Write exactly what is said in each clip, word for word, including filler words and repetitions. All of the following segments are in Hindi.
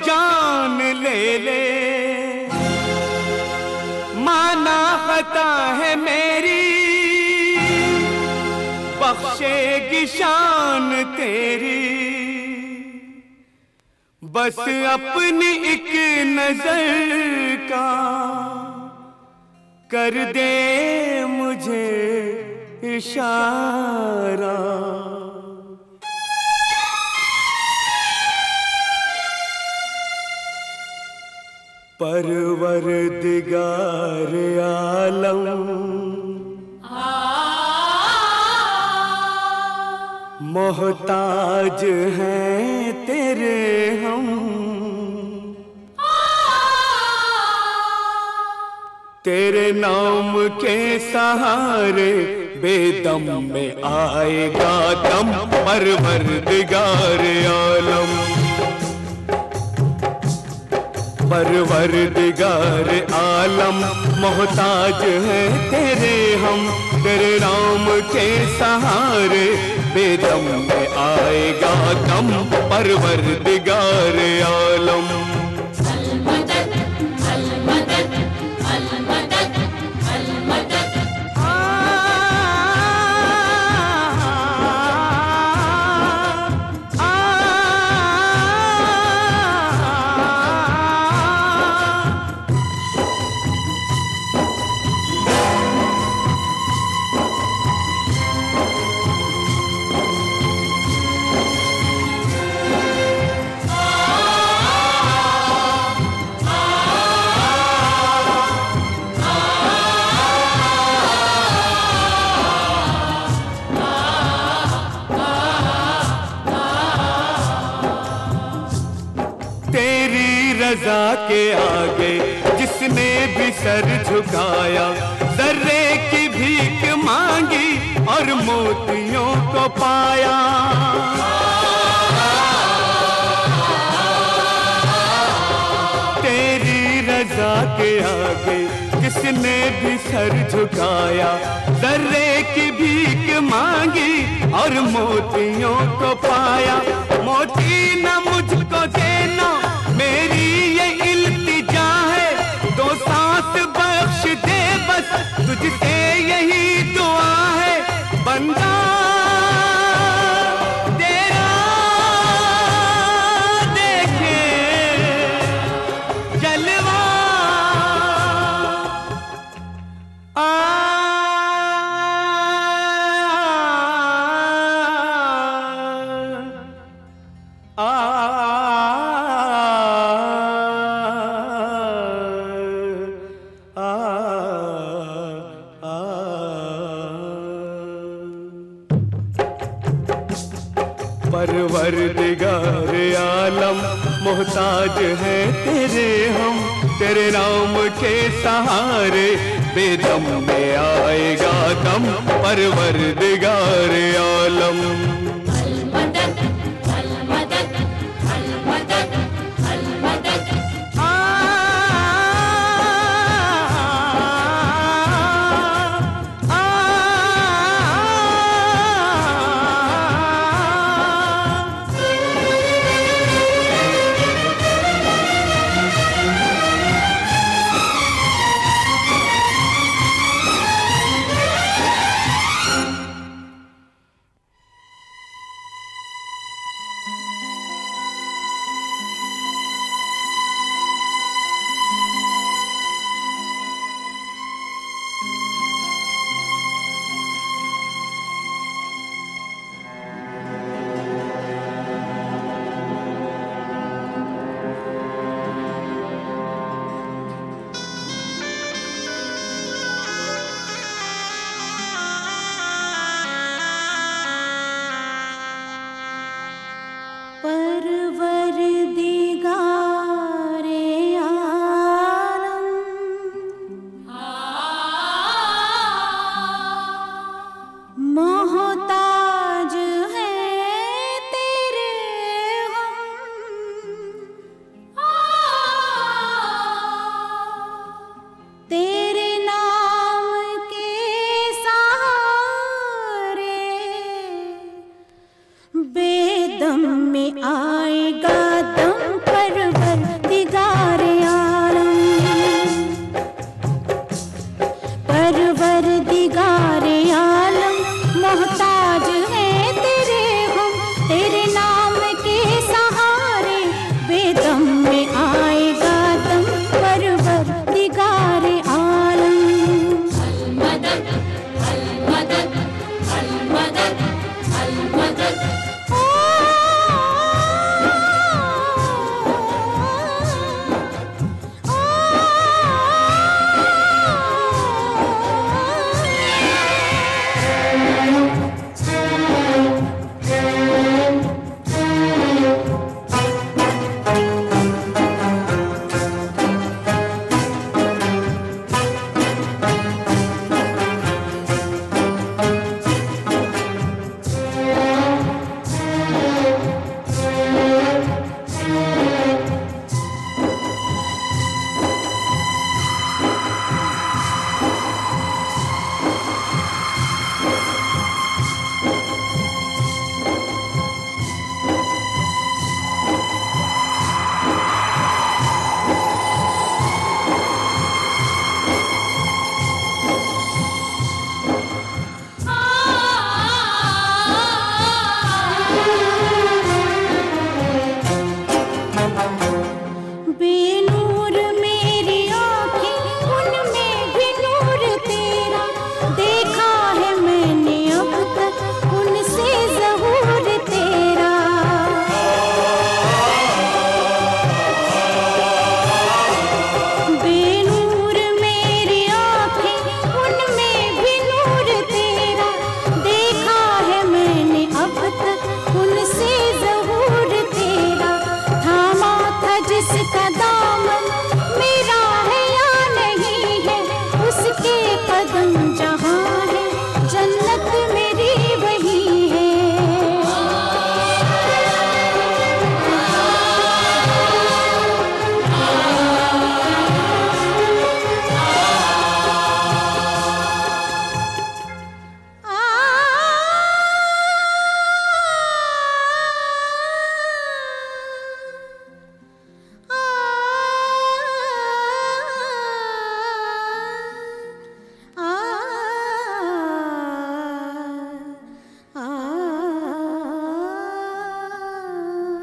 जान ले ले, माना खता है मेरी, बख्शेगी शान तेरी। बस अपनी एक नजर का कर दे मुझे इशारा। परवरदिगार आलम मोहताज हैं तेरे हम, तेरे नाम के सहारे बेदम में आएगा दम। परवरदिगार आलम, परवरदिगार आलम मोहताज हैं तेरे हम, तेरे नाम के सहारे बेदम में आएगा दम। परवरदिगार आलम, रज़ा के आगे जिसने भी सर झुकाया, जर्रे की भीख मांगी और मोतियों को पाया। तेरी रज़ा के आगे जिसने भी सर झुकाया, जर्रे की भीख मांगी और मोतियों को पाया। मोती न मुझको देना मेरी ये इल्तिजा है, दो सांस बख्श दे बस तुझसे यही दुआ है। बंदा तेरा देखे जलवा, आ, आ, आ परवरदिगार आलम मोहताज हैं तेरे हम, तेरे नाम के सहारे बेदम में आएगा दम। परवरदिगार आलम, बेनूर मेरी आँखें, उनमें भी नूर तेरा, देखा है मैंने अब तक उनसे ज़हूर तेरा। बेनूर मेरी आँखें, उनमें भी नूर तेरा, देखा है मैंने अब तक उनसे ज़हूर तेरा। थामा था जिसका दामन मेरा है या नहीं है, उसके कदम जहाँ है जन्नत मेरी वही है।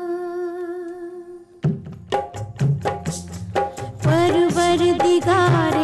परवरदिगार